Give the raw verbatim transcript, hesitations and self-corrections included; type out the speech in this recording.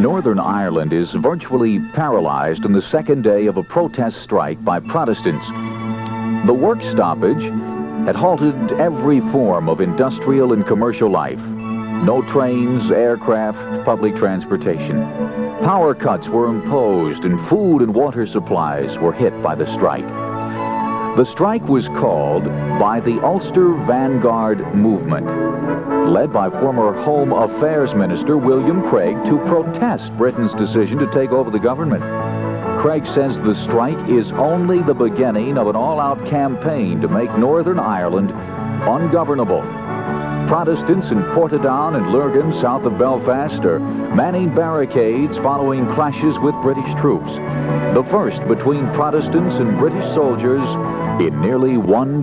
Northern Ireland is virtually paralyzed on the second day of a protest strike by Protestants. The work stoppage had halted every form of industrial and commercial life. No trains, aircraft, public transportation. Power cuts were imposed and food and water supplies were hit by the strike. The strike was called by the Ulster Vanguard Movement, led by former Home Affairs Minister William Craig, to protest Britain's decision to take over the government. Craig says the strike is only the beginning of an all-out campaign to make Northern Ireland ungovernable. Protestants in Portadown and Lurgan, south of Belfast, are manning barricades following clashes with British troops. The first between Protestants and British soldiers in nearly one